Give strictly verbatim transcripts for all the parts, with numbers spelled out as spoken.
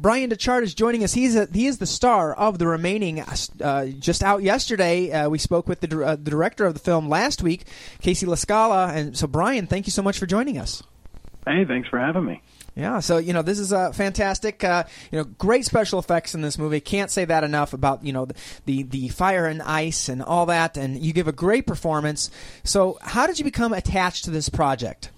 Brian Dechart is joining us. He's a, he is the star of The Remaining. Uh, just out yesterday, uh, we spoke with the, uh, the director of the film last week, Casey LaScala. And so, Brian, thank you so much for joining us. Hey, thanks for having me. Yeah, so, you know, this is uh, fantastic. Uh, you know, great special effects in this movie. Can't say that enough about, you know, the, the, the fire and ice and all that. And you give a great performance. So how did you become attached to this project?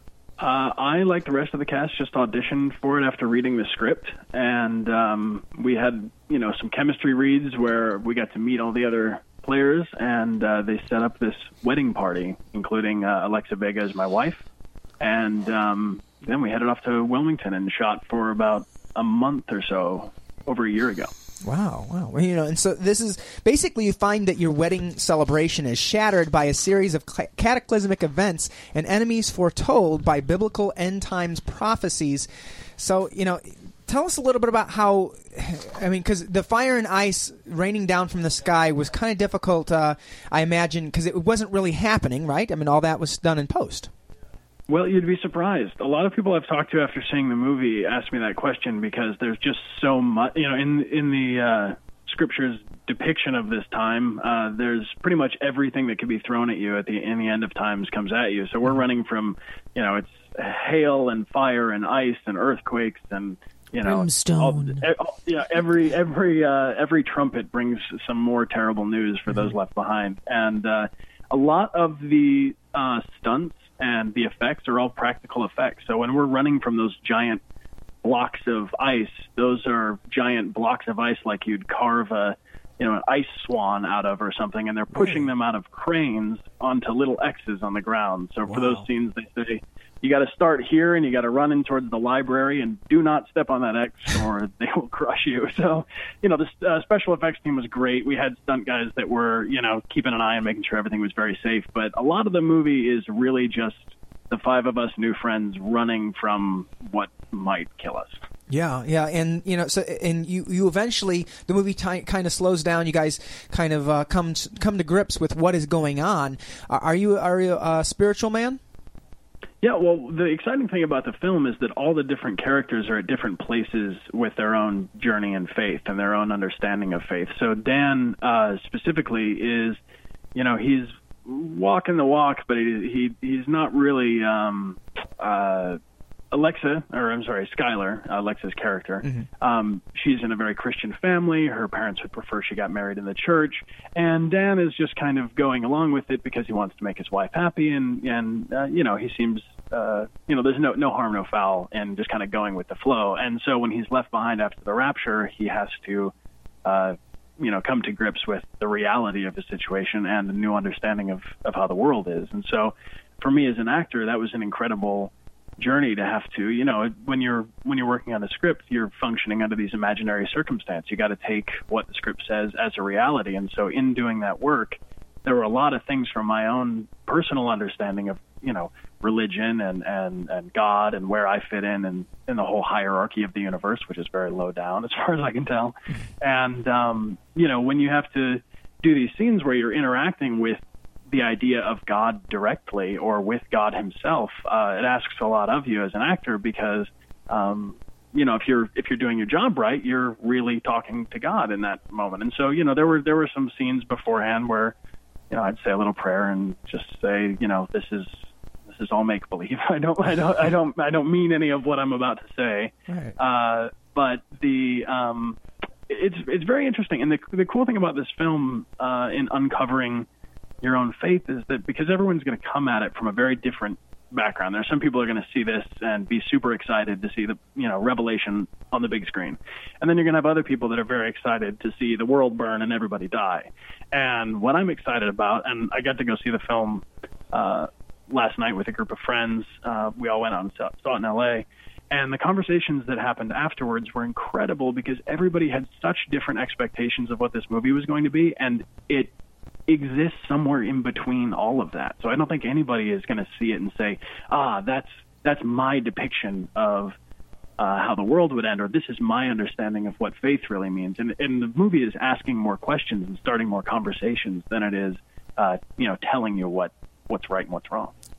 Uh, I, like the rest of the cast, just auditioned for it after reading the script. And um, we had, you know, some chemistry reads where we got to meet all the other players. And uh, they set up this wedding party, including uh, Alexa Vega as my wife. And um, then we headed off to Wilmington and shot for about a month or so over a year ago. Wow, wow. Well, you know, and so this is basically you find that your wedding celebration is shattered by a series of cataclysmic events and enemies foretold by biblical end times prophecies. So, you know, tell us a little bit about how, I mean, because the fire and ice raining down from the sky was kind of difficult, uh, I imagine, because it wasn't really happening, right? I mean, all that was done in post. Well, you'd be surprised. A lot of people I've talked to after seeing the movie ask me that question because there's just so much, you know, in in the uh, scripture's depiction of this time, uh, there's pretty much everything that could be thrown at you at the in the end of times comes at you. So we're running from, you know, it's hail and fire and ice and earthquakes and, you know, brimstone. All, all, yeah, every every uh, every trumpet brings some more terrible news for those left behind, and uh, a lot of the uh, stunts and the effects are all practical effects. So when we're running from those giant blocks of ice, those are giant blocks of ice like you'd carve a, you know, an ice swan out of or something, and they're pushing them out of cranes onto little X's on the ground. So for Wow. those scenes, they say, you got to start here and you got to run in towards the library and do not step on that X or they will crush you. So, you know, the uh, special effects team was great. We had stunt guys that were, you know, keeping an eye and making sure everything was very safe. But a lot of the movie is really just the five of us new friends running from what might kill us. Yeah, yeah, and you know, so and you, you eventually the movie t- kind of slows down. You guys kind of uh, come to, come to grips with what is going on. Are, are you are you a spiritual man? Yeah, well, the exciting thing about the film is that all the different characters are at different places with their own journey in faith and their own understanding of faith. So Dan uh, specifically is, you know, he's walking the walk, but he, he he's not really um, uh, Alexa, or I'm sorry, Skylar, Alexa's character. Mm-hmm. Um, she's in a very Christian family. Her parents would prefer she got married in the church, and Dan is just kind of going along with it because he wants to make his wife happy, and and uh, you know, he seems uh, you know, there's no no harm, no foul, and just kind of going with the flow. And so when he's left behind after the rapture, he has to uh, you know, come to grips with the reality of the situation and a new understanding of of how the world is. And so for me as an actor, that was an incredible journey to have to, you know, when you're when you're working on a script, you're functioning under these imaginary circumstances. You got to take what the script says as a reality. And so in doing that work, there were a lot of things from my own personal understanding of, you know, religion and and and God and where I fit in and in the whole hierarchy of the universe, which is very low down as far as I can tell. And um, you know, when you have to do these scenes where you're interacting with the idea of God directly or with God himself, uh, it asks a lot of you as an actor because, um, you know, if you're if you're doing your job right, you're really talking to God in that moment. And so, you know, there were there were some scenes beforehand where, you know, I'd say a little prayer and just say, you know, this is this is all make believe. I don't I don't I don't I don't mean any of what I'm about to say. Right. Uh, but the um, it's it's very interesting, and the the cool thing about this film uh, in uncovering your own faith is that because everyone's going to come at it from a very different background. There are some people who are going to see this and be super excited to see the, you know, revelation on the big screen. And then you're going to have other people that are very excited to see the world burn and everybody die. And what I'm excited about, and I got to go see the film uh, last night with a group of friends. Uh, we all went out and saw, saw it in L A. And the conversations that happened afterwards were incredible because everybody had such different expectations of what this movie was going to be. And it exists somewhere in between all of that. So I don't think anybody is going to see it and say, ah, that's that's my depiction of uh, how the world would end, or this is my understanding of what faith really means. And, and the movie is asking more questions and starting more conversations than it is, uh, you know, telling you what, what's right and what's wrong.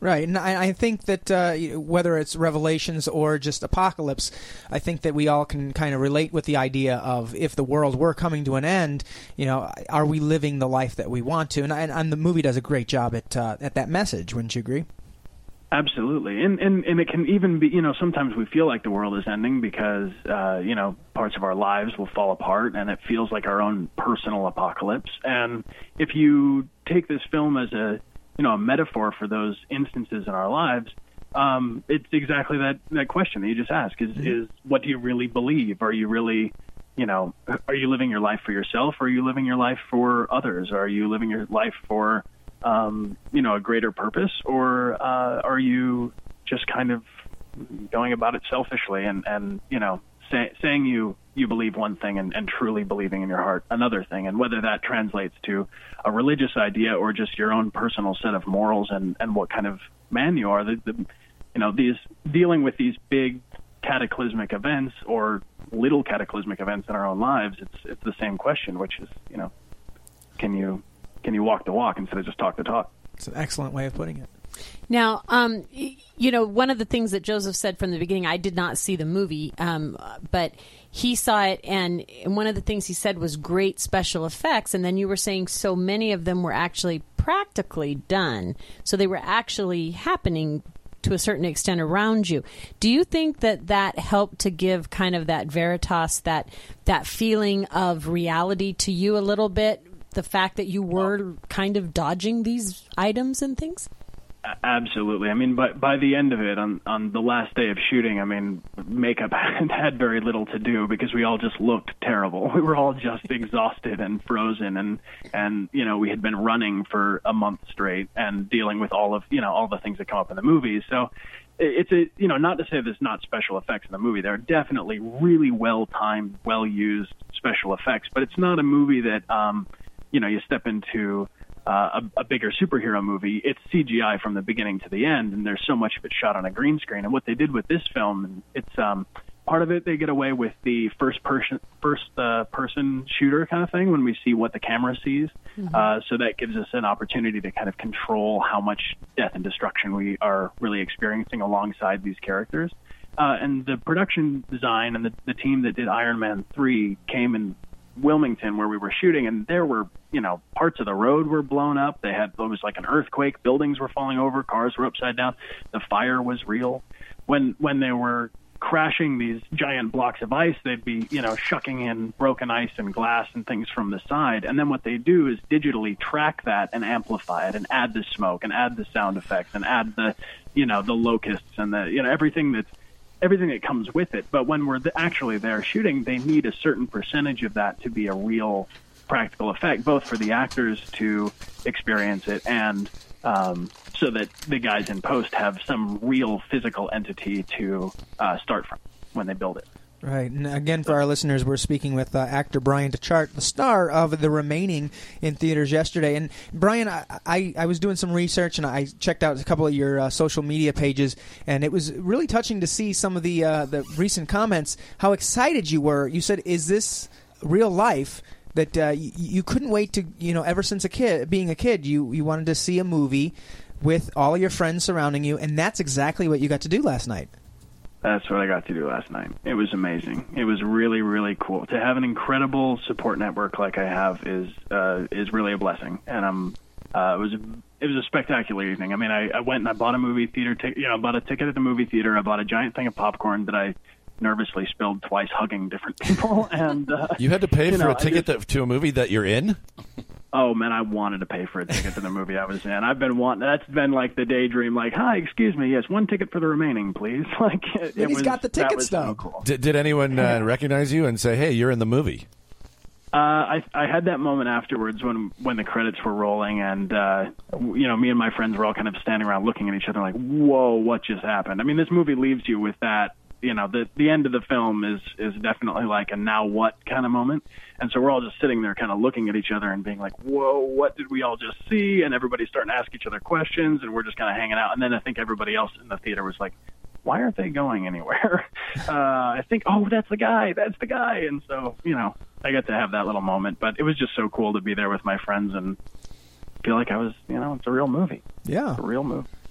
Right, and I, I think that uh, whether it's Revelations or just Apocalypse, I think that we all can kind of relate with the idea of if the world were coming to an end, you know, are we living the life that we want to? And, and, and the movie does a great job at uh, at that message, wouldn't you agree? Absolutely, and, and and it can even be, you know, sometimes we feel like the world is ending because, uh, you know, parts of our lives will fall apart, and it feels like our own personal apocalypse. And if you take this film as a you know, a metaphor for those instances in our lives, um, it's exactly that, that question that you just asked is, mm-hmm. is what do you really believe? Are you really, you know, are you living your life for yourself, or are you living your life for others? Are you living your life for, um, you know, a greater purpose, or uh, are you just kind of going about it selfishly and, and you know, say, saying you you believe one thing and, and truly believing in your heart another thing, and whether that translates to a religious idea or just your own personal set of morals and, and what kind of man you are. The, the, you know, these dealing with these big cataclysmic events or little cataclysmic events in our own lives, it's it's the same question, which is, you know, can you can you walk the walk instead of just talk the talk? It's an excellent way of putting it. Now, um, you know, one of the things that Joseph said from the beginning, I did not see the movie, um, but he saw it, and, and one of the things he said was great special effects, and then you were saying so many of them were actually practically done, so they were actually happening to a certain extent around you. Do you think that that helped to give kind of that veritas, that that feeling of reality to you a little bit, the fact that you were kind of dodging these items and things? Absolutely. I mean, by by the end of it, on on the last day of shooting, I mean, makeup had, had very little to do because we all just looked terrible. We were all just exhausted and frozen, and and you know, we had been running for a month straight and dealing with all of you know all the things that come up in the movies. So it's a you know not to say there's not special effects in the movie. There are definitely really well timed, well used special effects, but it's not a movie that um you know you step into. Uh, a, a bigger superhero movie. It's C G I from the beginning to the end, and there's so much of it shot on a green screen. And what they did with this film, it's um, part of it they get away with the first person first uh, person shooter kind of thing when we see what the camera sees. Mm-hmm. Uh, so that gives us an opportunity to kind of control how much death and destruction we are really experiencing alongside these characters. Uh, and the production design and the, the team that did Iron Man three came in Wilmington where we were shooting, and there were, you know, parts of the road were blown up. They had, it was like an earthquake. Buildings were falling over. Cars were upside down. The fire was real. When, when they were crashing these giant blocks of ice, they'd be, you know, shucking in broken ice and glass and things from the side. And then what they do is digitally track that and amplify it and add the smoke and add the sound effects and add the, you know, the locusts and the, you know, everything that's, everything that comes with it. But when we're th- actually there shooting, they need a certain percentage of that to be a real practical effect, both for the actors to experience it and um, so that the guys in post have some real physical entity to uh, start from when they build it. Right. And again, for our listeners, we're speaking with uh, actor Brian DeChart, the star of The Remaining in theaters yesterday. And Brian, I, I, I was doing some research and I checked out a couple of your uh, social media pages, and it was really touching to see some of the uh, the recent comments, how excited you were. You said, is this real life? That uh, you, you couldn't wait to, you know, ever since a kid, being a kid, you, you wanted to see a movie with all of your friends surrounding you, and that's exactly what you got to do last night. That's what I got to do last night. It was amazing. It was really, really cool. To have an incredible support network like I have is uh, is really a blessing. And um, uh, it was a, it was a spectacular evening. I mean, I, I went and I bought a movie theater ticket. You know, I bought a ticket at the movie theater. I bought a giant thing of popcorn that I nervously spilled twice, hugging different people. And uh, you had to pay for know, a ticket just, that, to a movie that you're in? Oh, man, I wanted to pay for a ticket to the movie I was in. I've been wanting, that's been like the daydream, like, hi, excuse me, yes, one ticket for The Remaining, please. Like, it, it he's was, got the tickets, though. So cool. Did, did anyone uh, recognize you and say, hey, you're in the movie? Uh, I, I had that moment afterwards when when the credits were rolling, and, uh, you know, me and my friends were all kind of standing around looking at each other like, whoa, what just happened? I mean, this movie leaves you with that. You know, the the end of the film is is definitely like a now what kind of moment. And so we're all just sitting there kind of looking at each other and being like, whoa, what did we all just see? And everybody's starting to ask each other questions, and we're just kind of hanging out. And then I think everybody else in the theater was like, why aren't they going anywhere? uh, I think, oh, that's the guy, that's the guy. And so, you know, I got to have that little moment. But it was just so cool to be there with my friends and feel like I was, you know, it's a real movie. Yeah. It's a real movie.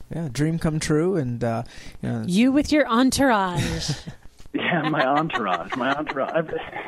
Yeah, dream come true, and uh, you know, You with your entourage. Yeah, my entourage, my entourage.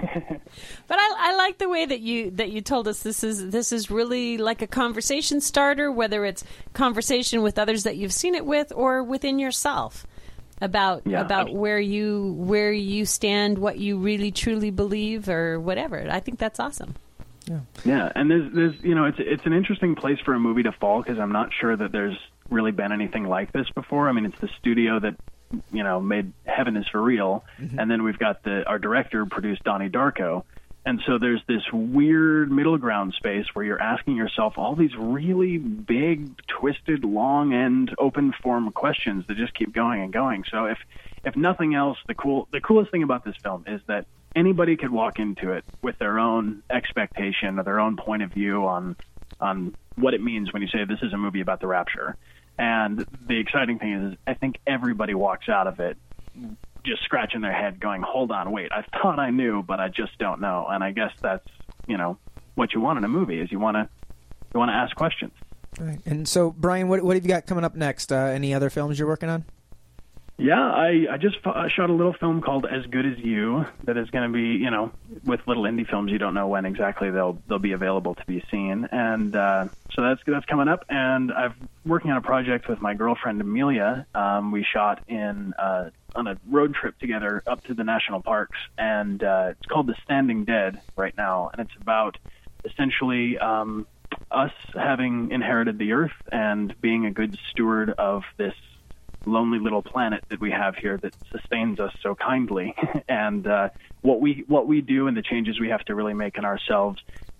But I, I like the way that you that you told us this is this is really like a conversation starter, whether it's conversation with others that you've seen it with or within yourself about Yeah, about absolutely. where you where you stand, what you really truly believe, or whatever. I think that's awesome. Yeah, and there's, there's, you know, it's it's an interesting place for a movie to fall because I'm not sure that there's really been anything like this before. I mean, it's the studio that, you know, made Heaven is for Real, mm-hmm. and then we've got the our director produced Donnie Darko, and so there's this weird middle ground space where you're asking yourself all these really big, twisted, long end, open form questions that just keep going and going. So if if nothing else, the cool the coolest thing about this film is that anybody could walk into it with their own expectation or their own point of view on on what it means when you say this is a movie about the rapture. And the exciting thing is, I think everybody walks out of it just scratching their head going, hold on, wait, I thought I knew, but I just don't know. And I guess that's, you know, what you want in a movie is you want to you want to ask questions. Right. And so, Brian, what, what have you got coming up next? Uh, any other films you're working on? Yeah, I, I just f- shot a little film called As Good as You that is going to be, you know, with little indie films, you don't know when exactly they'll they'll be available to be seen. And uh, so that's that's coming up. And I'm working on a project with my girlfriend, Amelia. Um, we shot in uh, on a road trip together up to the national parks. And uh, it's called The Standing Dead right now. And it's about essentially um, us having inherited the earth and being a good steward of this lonely little planet that we have here that sustains us so kindly, and uh, what we what we do and the changes we have to really make in ourselves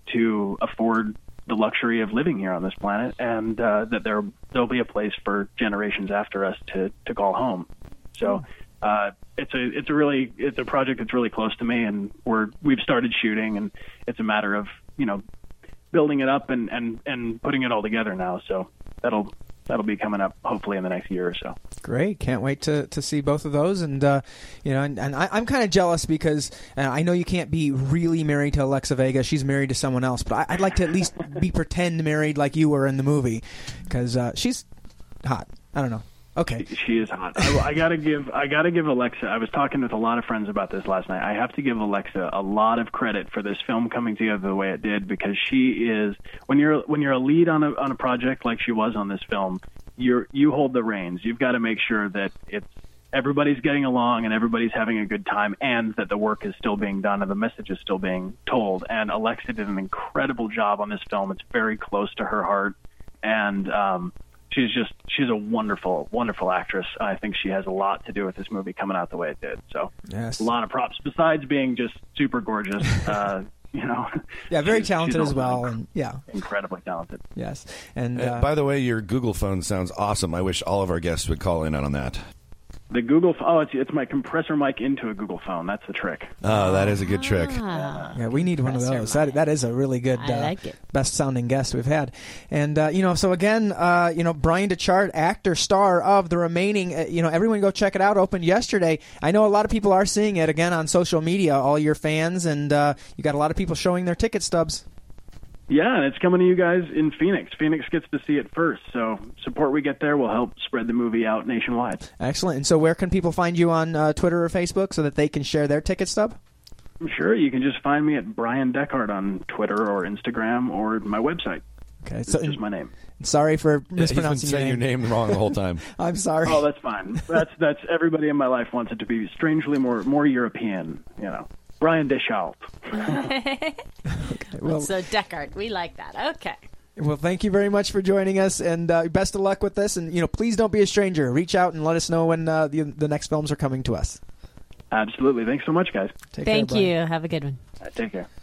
to afford the luxury of living here on this planet, and uh, that there there'll be a place for generations after us to, to call home. So uh, it's a it's a really it's a project that's really close to me, and we're we've started shooting, and it's a matter of you know building it up and, and, and putting it all together now. So that'll. That'll be coming up hopefully in the next year or so. Great. Can't wait to, to see both of those. And, uh, you know, and, and I, I'm kind of jealous because uh, I know you can't be really married to Alexa Vega. She's married to someone else. But I, I'd like to at least be pretend married like you were in the movie because uh, she's hot. I don't know. Okay. She is hot. I, I gotta give. I gotta give Alexa. I was talking with a lot of friends about this last night. I have to give Alexa a lot of credit for this film coming together the way it did because she is. When you're when you're a lead on a on a project like she was on this film, you're you hold the reins. You've got to make sure that it's everybody's getting along and everybody's having a good time, and that the work is still being done and the message is still being told. And Alexa did an incredible job on this film. It's very close to her heart, and um, she's just she's a wonderful, wonderful actress. I think she has a lot to do with this movie coming out the way it did. So yes. A lot of props, besides being just super gorgeous. Uh, you know, yeah, very she's, talented she's as well, inc- and yeah, incredibly talented. Yes, and Uh, uh, by the way, your Google phone sounds awesome. I wish all of our guests would call in on that. The Google, oh, it's it's my compressor mic into a Google phone. That's the trick. Oh, that is a good trick. Ah. yeah, we need one of Compressor those. That mic. that is a really good, I uh, like it. best sounding guest we've had. And uh, you know, so again, uh, you know, Brian DeChart, actor, star of The Remaining. Uh, you know, everyone go check it out. Opened yesterday. I know a lot of people are seeing it again on social media. All your fans, and uh, you got a lot of people showing their ticket stubs. Yeah, and it's coming to you guys in Phoenix. Phoenix gets to see it first, so support we get there will help spread the movie out nationwide. Excellent. And so, where can people find you on uh, Twitter or Facebook so that they can share their ticket stub? Sure, you can just find me at Brian Deckhart on Twitter or Instagram or my website. Okay, It's so just my name. sorry for Yeah, he's been mispronouncing saying your your name. name wrong the whole time. I'm sorry. Oh, that's fine. That's that's everybody in my life wants it to be strangely more more European, you know. Brian Deschalt. well, So Deckard, we like that. Okay. well, thank you very much for joining us, and uh, best of luck with this. And you know, please don't be a stranger. Reach out and let us know when uh, the the next films are coming to us. Absolutely. Thanks so much, guys. Take Thank care, Brian. you. Have a good one. All right, take care.